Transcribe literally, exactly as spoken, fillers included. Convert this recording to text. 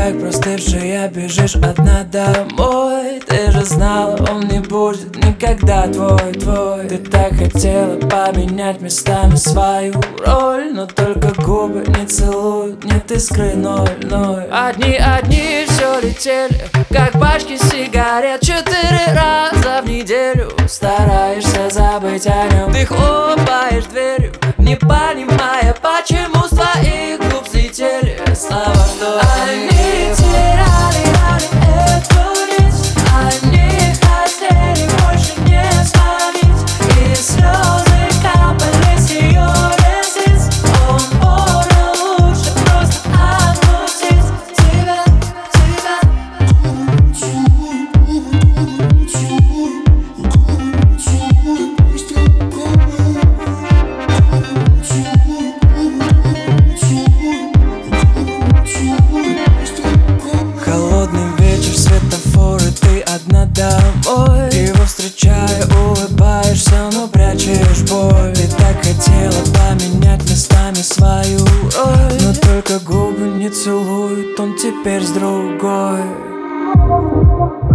как простывшая, бежишь одна домой. Ты же знала, он не будет никогда твой, твой. Ты так хотела поменять местами свою роль, но только губы не целуют, нет искры ноль-ноль. Одни, одни все летели, как пачки сигарет. Четыре раза в неделю стараешься забыть о нем. Ты хлопаешь дверью, не понимая, почему с твоих губ слетели слова, что они теряли, теряли эту нить. Они хотели больше не звонить, и слезы капали с ее ресниц. Он понял, лучше просто отпустить тебя, тебя. Холодный вечер, светофоры, ты одна домой. Его встречая, улыбаешься, но прячешь боль. Ты так хотела поменять местами свою роль, но только губы не целуют, он теперь с другой.